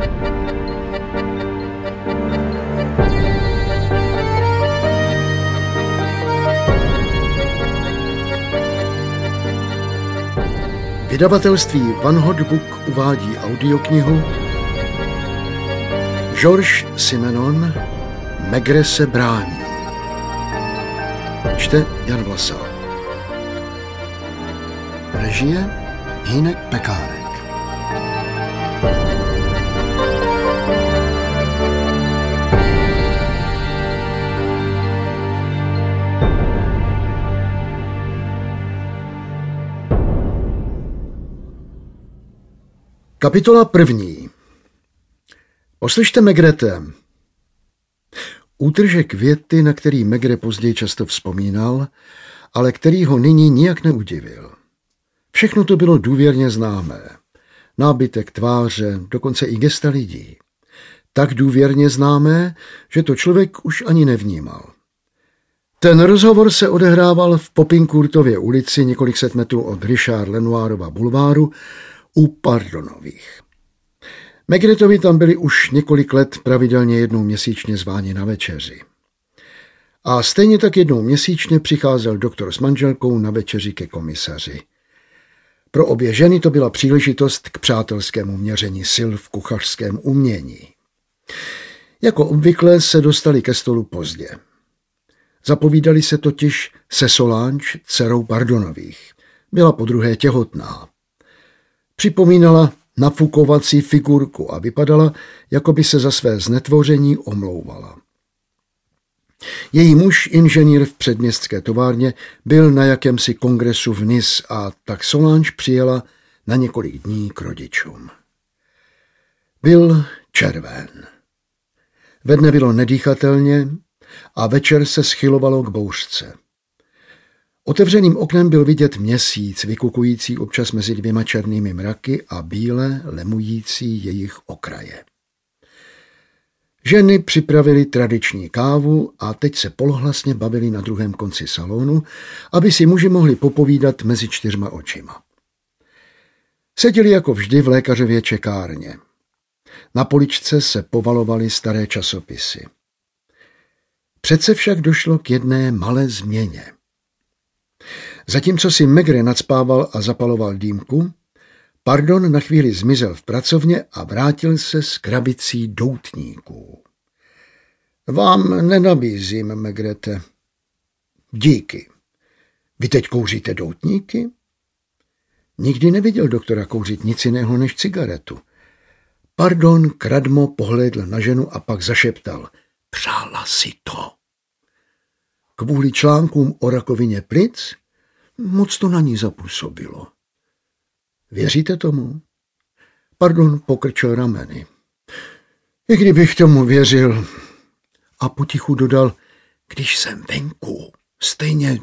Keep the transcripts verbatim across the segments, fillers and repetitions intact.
Vydavatelství Van Hot Book uvádí audioknihu Georges Simenon Maigret se brání. Čte Jan Vlasák. Režie Hynek Pekárek. Kapitola první. Poslyšte, Maigrete. Útržek věty, na který Maigret později často vzpomínal, ale který ho nyní nijak neudivil. Všechno to bylo důvěrně známé. Nábytek tváře, dokonce i gesta lidí. Tak důvěrně známé, že to člověk už ani nevnímal. Ten rozhovor se odehrával v Popincourtově ulici několik set metrů od Richard Lenoirova bulváru u Pardonových. Maigretovi tam byli už několik let pravidelně jednou měsíčně zváni na večeři. A stejně tak jednou měsíčně přicházel doktor s manželkou na večeři ke komisaři. Pro obě ženy to byla příležitost k přátelskému měření sil v kuchařském umění. Jako obvykle se dostali ke stolu pozdě. Zapovídali se totiž se Solange, dcerou Pardonových. Byla podruhé těhotná. Připomínala nafukovací figurku a vypadala, jako by se za své znetvoření omlouvala. Její muž, inženýr v předměstské továrně, byl na jakémsi kongresu v Nice a tak Solange přijela na několik dní k rodičům. Byl červen. Ve dne bylo nedýchatelně a večer se schylovalo k bouřce. Otevřeným oknem byl vidět měsíc, vykukující občas mezi dvěma černými mraky a bíle lemující jejich okraje. Ženy připravily tradiční kávu a teď se polohlasně bavili na druhém konci salonu, aby si muži mohli popovídat mezi čtyřma očima. Seděli jako vždy v lékařově čekárně. Na poličce se povalovaly staré časopisy. Přece však došlo k jedné malé změně. Zatímco si Maigret nacpával a zapaloval dýmku, Pardon na chvíli zmizel v pracovně a vrátil se s krabicí doutníků. Vám nenabízím, Maigrete. Díky. Vy teď kouříte doutníky? Nikdy neviděl doktora kouřit nic jiného než cigaretu. Pardon kradmo pohlédl na ženu a pak zašeptal. Přála si to. Kvůli článkům o rakovině plic? Moc to na ní zapůsobilo. Věříte tomu? Pardon pokrčil rameny. I kdybych tomu věřil. A potichu dodal, když jsem venku, stejně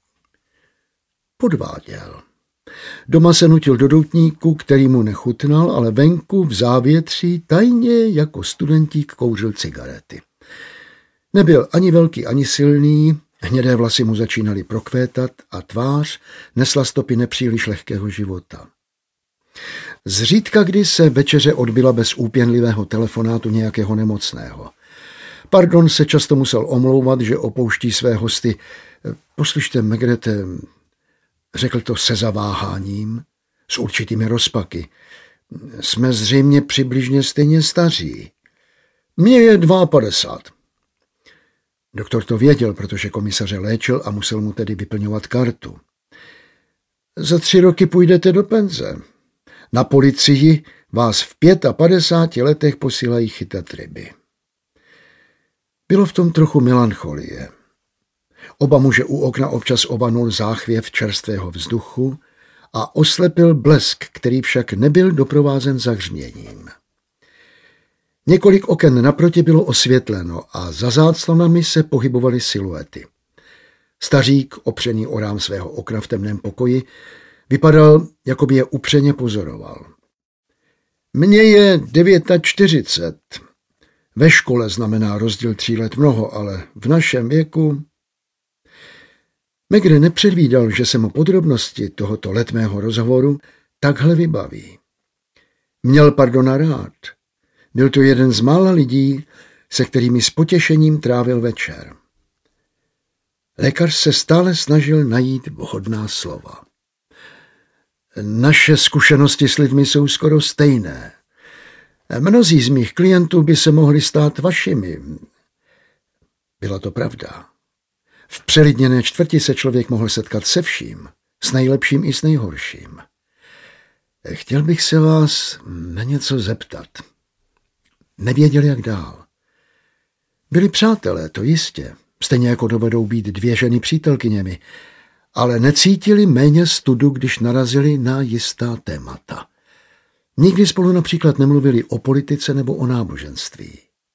podváděl. Doma se nutil do doutníku, který mu nechutnal, ale venku v závětří tajně jako studentík kouřil cigarety. Nebyl ani velký, ani silný, hnědé vlasy mu začínaly prokvétat a tvář nesla stopy nepříliš lehkého života. Zřídka kdy se večeře odbyla bez úpěnlivého telefonátu nějakého nemocného. Pardon se často musel omlouvat, že opouští své hosty. Poslyšte, Maigrete, řekl to se zaváháním, s určitými rozpaky. Jsme zřejmě přibližně stejně staří. Mně je padesát dva. Doktor to věděl, protože komisaře léčil a musel mu tedy vyplňovat kartu. Za tři roky půjdete do penze. Na policii vás v padesáti pěti letech posílají chytat ryby. Bylo v tom trochu melancholie. Oba muže u okna občas ovanul záchvěv čerstvého vzduchu a oslepil blesk, který však nebyl doprovázen zahřměním. Několik oken naproti bylo osvětleno a za záclonami se pohybovaly siluety. Stařík, opřený o rám svého okna v temném pokoji, vypadal, jako by je upřeně pozoroval. Mně je čtyřicet devět. Ve škole znamená rozdíl tří let mnoho, ale v našem věku... Maigret nepředvídal, že se mu podrobnosti tohoto letmého rozhovoru takhle vybaví. Měl Pardona rád. Byl to jeden z mála lidí, se kterými s potěšením trávil večer. Lékař se stále snažil najít vhodná slova. Naše zkušenosti s lidmi jsou skoro stejné. Mnozí z mých klientů by se mohli stát vašimi. Byla to pravda. V přelidněné čtvrti se člověk mohl setkat se vším, s nejlepším i s nejhorším. Chtěl bych se vás na něco zeptat. Nevěděl, jak dál. Byli přátelé, to jistě, stejně jako dovedou být dvě ženy přítelkyněmi, ale necítili méně studu, když narazili na jistá témata. Nikdy spolu například nemluvili o politice nebo o náboženství.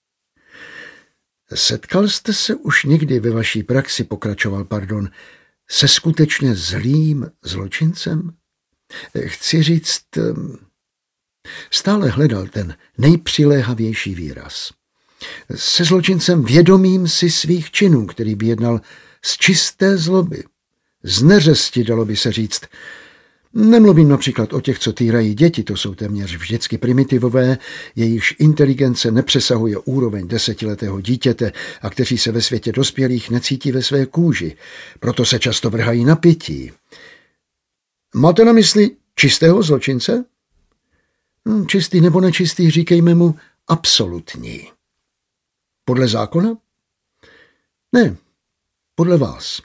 Setkal jste se už někdy ve vaší praxi, pokračoval Pardon, se skutečně zlým zločincem? Chci říct, stále hledal ten nejpřiléhavější výraz. Se zločincem vědomým si svých činů, který by jednal z čisté zloby. Z neřesti, dalo by se říct. Nemluvím například o těch, co týrají děti, to jsou téměř vždycky primitivové, jejichž inteligence nepřesahuje úroveň desetiletého dítěte a kteří se ve světě dospělých necítí ve své kůži, proto se často vrhají na pití. Máte na mysli čistého zločince? No, čistý nebo nečistý, říkejme mu absolutní. Podle zákona? Ne, podle vás.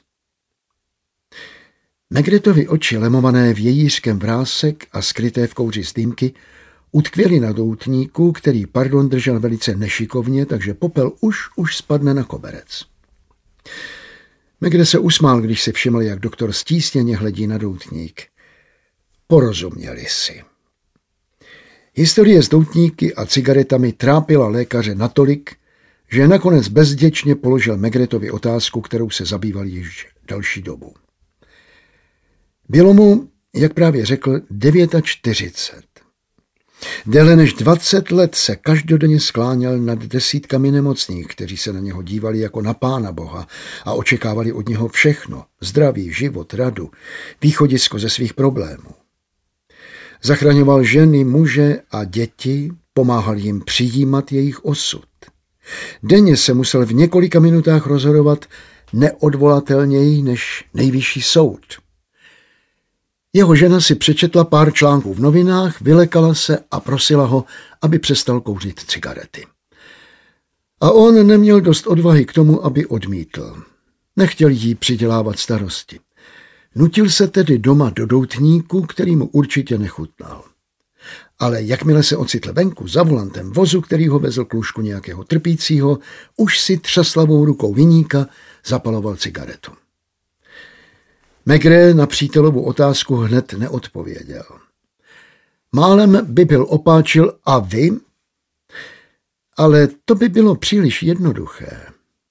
Megretovi oči, lemované vějířkem vrásek a skryté v kouři z dýmky, utkvěly na doutníku, který Pardon držel velice nešikovně, takže popel už už spadne na koberec. Megre se usmál, když si všiml, jak doktor stísněně hledí na doutník. Porozuměli si. Historie s doutníky a cigaretami trápila lékaře natolik, že nakonec bezděčně položil Megretovi otázku, kterou se zabýval již další dobu. Bylo mu, jak právě řekl, čtyřicet devět. Déle než dvacet let se každodenně skláněl nad desítkami nemocných, kteří se na něho dívali jako na Pána Boha a očekávali od něho všechno, zdraví, život, radu, východisko ze svých problémů. Zachraňoval ženy, muže a děti, pomáhal jim přijímat jejich osud. Denně se musel v několika minutách rozhodovat neodvolatelněji než nejvyšší soud. Jeho žena si přečetla pár článků v novinách, vylekala se a prosila ho, aby přestal kouřit cigarety. A on neměl dost odvahy k tomu, aby odmítl. Nechtěl jí přidělávat starosti. Nutil se tedy doma do doutníku, který mu určitě nechutnal. Ale jakmile se ocitl venku za volantem vozu, který ho vezl k lůžku nějakého trpícího, už si třaslavou rukou viníka zapaloval cigaretu. Megre na přítelovu otázku hned neodpověděl. Málem by byl opáčil a vy? Ale to by bylo příliš jednoduché.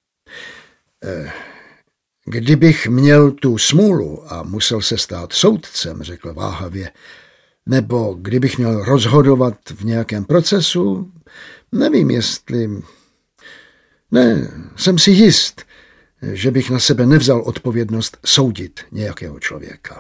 Kdybych měl tu smůlu a musel se stát soudcem, řekl váhavě, nebo kdybych měl rozhodovat v nějakém procesu, nevím, jestli... Ne, jsem si jist, že bych na sebe nevzal odpovědnost soudit nějakého člověka.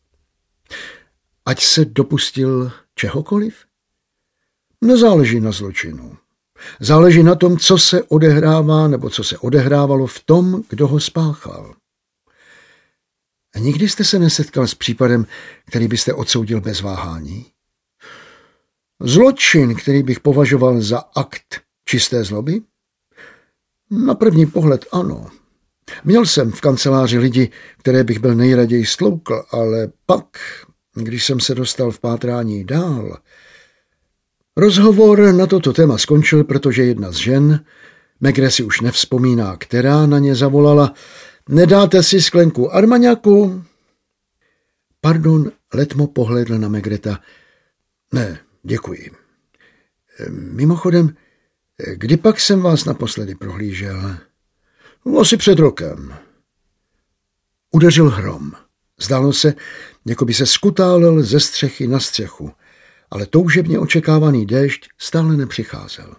Ať se dopustil čehokoliv? Nezáleží na zločinu. Záleží na tom, co se odehrává nebo co se odehrávalo v tom, kdo ho spáchal. A nikdy jste se nesetkal s případem, který byste odsoudil bez váhání? Zločin, který bych považoval za akt čisté zloby? Na první pohled ano. Měl jsem v kanceláři lidi, které bych byl nejraději stloukl, ale pak, když jsem se dostal v pátrání dál... Rozhovor na toto téma skončil, protože jedna z žen, Megre si už nevzpomíná, která na ně zavolala, nedáte si sklenku armaňaku? Pardon, letmo pohlédl na Megreta. Ne, děkuji. Mimochodem, kdy pak jsem vás naposledy prohlížel? Asi před rokem. Udeřil hrom. Zdálo se, jako by se skutálel ze střechy na střechu, ale toužebně očekávaný déšť stále nepřicházel.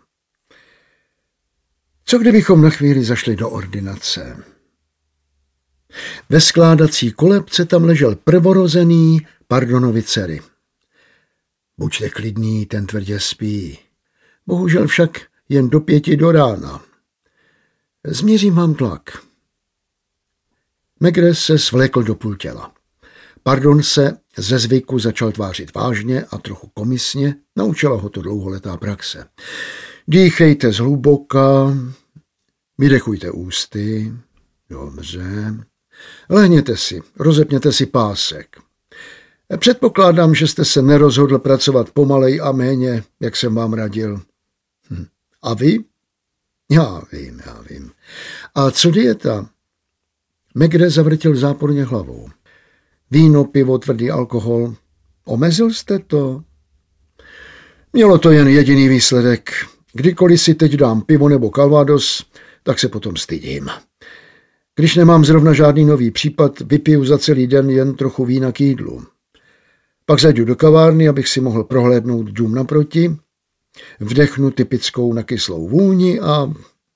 Co kdybychom na chvíli zašli do ordinace? Ve skládací kolebce tam ležel prvorozený Pardonovi dcery. Buďte klidný, ten tvrdě spí. Bohužel však jen do pěti do rána. Změřím vám tlak. Maigret se svlékl do půl těla. Pardon se ze zvyku začal tvářit vážně a trochu komisně, naučila ho to dlouholetá praxe. Dýchejte zhluboka, vydechujte ústy, dobře. Lehněte si, rozepněte si pásek. Předpokládám, že jste se nerozhodl pracovat pomalej a méně, jak jsem vám radil. Hm. A vy? Já vím, já vím. A co dieta? Maigret zavrtil záporně hlavou. Víno, pivo, tvrdý alkohol. Omezil jste to? Mělo to jen jediný výsledek. Kdykoliv si teď dám pivo nebo calvados, tak se potom stydím. Když nemám zrovna žádný nový případ, vypiju za celý den jen trochu vína k jídlu. Pak zajdu do kavárny, abych si mohl prohlédnout dům naproti, vdechnu typickou nakyslou vůni a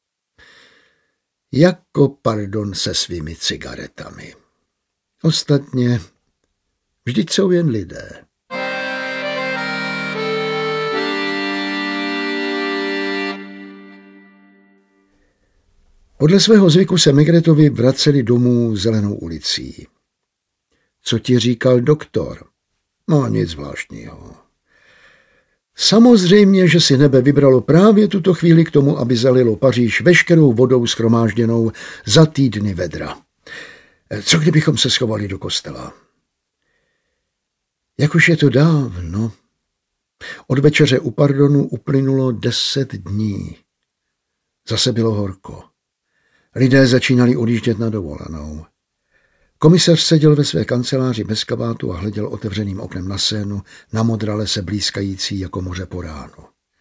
jako pardon se svými cigaretami. Ostatně vždyť jsou jen lidé. Podle svého zvyku se Maigretovi vraceli domů zelenou ulicí. Co ti říkal doktor? No, nic zvláštního. Samozřejmě, že si nebe vybralo právě tuto chvíli k tomu, aby zalilo Paříž veškerou vodou shromážděnou za týdny vedra. Co kdybychom se schovali do kostela? Jak už je to dávno. Od večeře u pardonu uplynulo deset dní. Zase bylo horko. Lidé začínali odjíždět na dovolenou. Komisař seděl ve své kanceláři bez kabátu a hleděl otevřeným oknem na Sénu, na modrale se blýskající jako moře po ránu.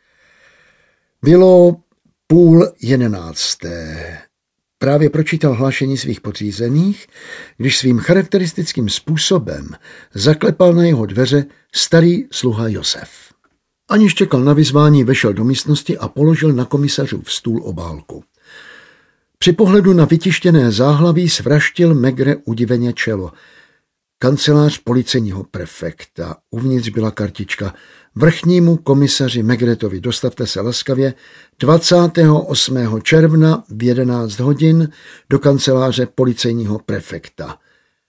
Bylo půl jedenácté. Právě pročítal hlášení svých podřízených, když svým charakteristickým způsobem zaklepal na jeho dveře starý sluha Josef. Aniž čekal na vyzvání, vešel do místnosti a položil na komisařův stůl obálku. Při pohledu na vytištěné záhlaví svraštil Maigret udiveně čelo. Kancelář policejního prefekta. Uvnitř byla kartička. Vrchnímu komisaři Maigretovi dostavte se laskavě dvacátého osmého června v jedenáct hodin do kanceláře policejního prefekta.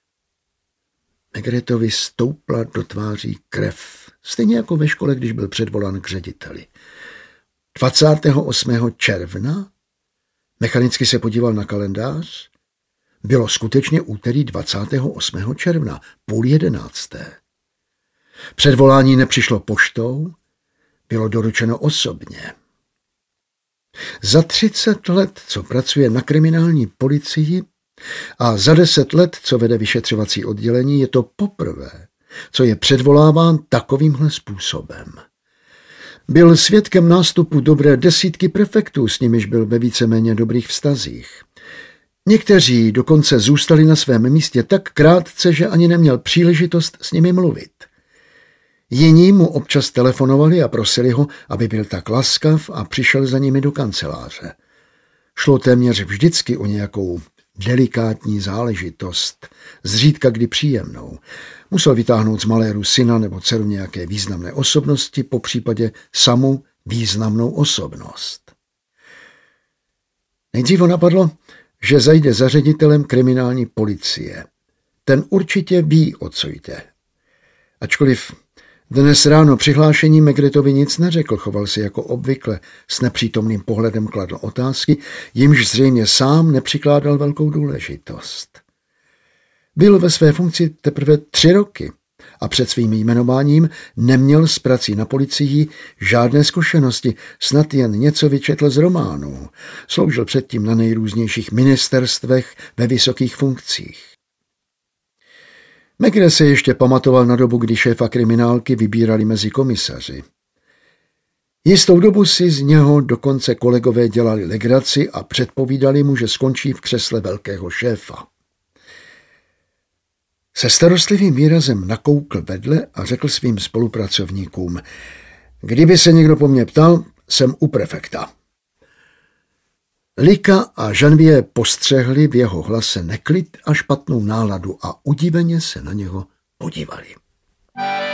Maigretovi stoupla do tváří krev, stejně jako ve škole, když byl předvolán k řediteli. dvacátého osmého června? Mechanicky se podíval na kalendář. Bylo skutečně úterý dvacátého osmého června, půl jedenácté. Předvolání nepřišlo poštou, bylo doručeno osobně. Za třicet let, co pracuje na kriminální policii a za deset let, co vede vyšetřovací oddělení, je to poprvé, co je předvoláván takovýmhle způsobem. Byl svědkem nástupu dobré desítky prefektů, s nimiž byl ve víceméně dobrých vztazích. Někteří dokonce zůstali na svém místě tak krátce, že ani neměl příležitost s nimi mluvit. Jiní mu občas telefonovali a prosili ho, aby byl tak laskav a přišel za nimi do kanceláře. Šlo téměř vždycky o nějakou delikátní záležitost, zřídka kdy příjemnou. Musel vytáhnout z maléru syna nebo dceru nějaké významné osobnosti, po případě samu významnou osobnost. Nejdříve napadlo, že zajde za ředitelem kriminální policie. Ten určitě ví, o co jde. Ačkoliv dnes ráno přihlášení Maigretovi nic neřekl, choval se jako obvykle, s nepřítomným pohledem kladl otázky, jimž zřejmě sám nepřikládal velkou důležitost. Byl ve své funkci teprve tři roky a před svým jmenováním neměl s prací na policii žádné zkušenosti, snad jen něco vyčetl z románů. Sloužil předtím na nejrůznějších ministerstvech ve vysokých funkcích. Maigret se ještě pamatoval na dobu, kdy šéfa kriminálky vybírali mezi komisaři. Jistou dobu si z něho dokonce kolegové dělali legraci a předpovídali mu, že skončí v křesle velkého šéfa. Se starostlivým výrazem nakoukl vedle a řekl svým spolupracovníkům: kdyby se někdo po mně ptal, jsem u prefekta. Lika a Geneviève postřehli v jeho hlase neklid a špatnou náladu a udiveně se na něho podívali.